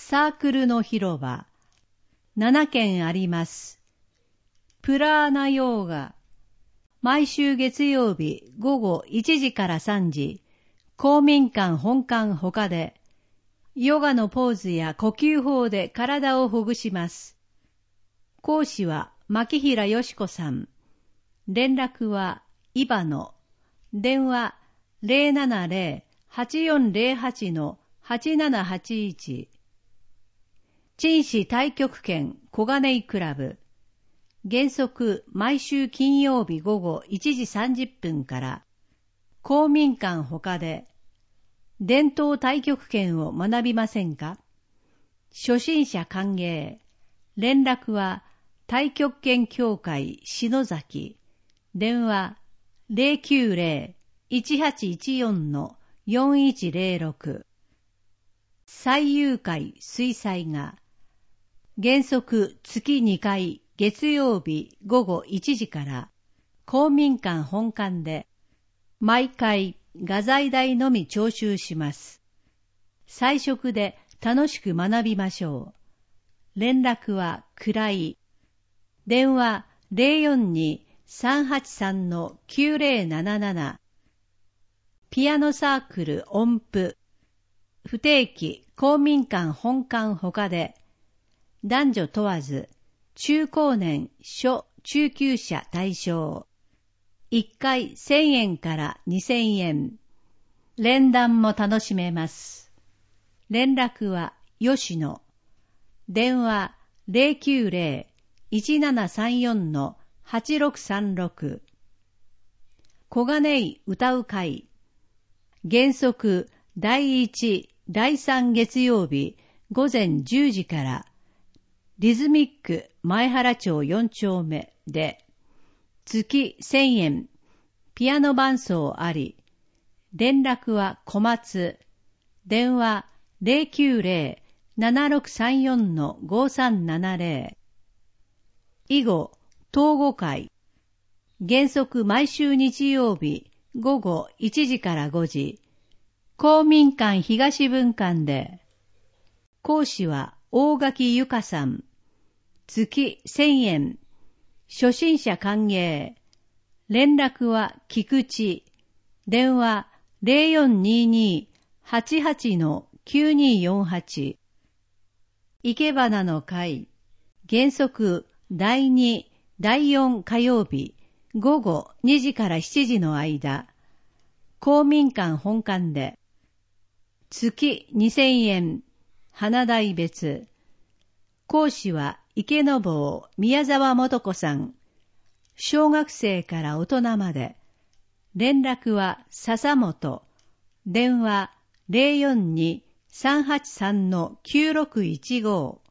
サークルの広場、7軒あります。プラーナヨーガ、毎週月曜日午後1時から3時、公民館本館他で、ヨガのポーズや呼吸法で体をほぐします。講師は牧平よし子さん。連絡はイバノ。電話070-8408-8781。陳氏太極拳小金井クラブ。原則毎週金曜日午後1時30分から、公民館他で、伝統太極拳を学びませんか？初心者歓迎。連絡は太極拳協会篠崎。電話090-1814-4106。最優会水彩画。原則月2回月曜日午後1時から公民館本館で毎回画材代のみ徴収します。彩色で楽しく学びましょう。連絡は位。電話042-383-9077。ピアノサークル音符。不定期公民館本館他で、男女問わず、中高年、初中級者対象。1回1000円から2000円。連弾も楽しめます。連絡は吉野。電話090-1734-8636。小金井歌う会。原則第1、第3月曜日午前10時から、リズミック前原町4丁目で、月1000円、ピアノ伴奏あり、連絡は小松、電話090-7634-5370。以後、東語会、原則毎週日曜日午後1時から5時、公民館東分館で、講師は大垣ゆかさん、月1000円、初心者歓迎。連絡は菊池。電話0422-88-9248。生け花の会。原則第2、第4火曜日午後2時から7時の間。公民館本館で。月2000円。花代別。講師は池坊宮沢素子さん。小学生から大人まで。連絡は笹本。電話042-383-9615。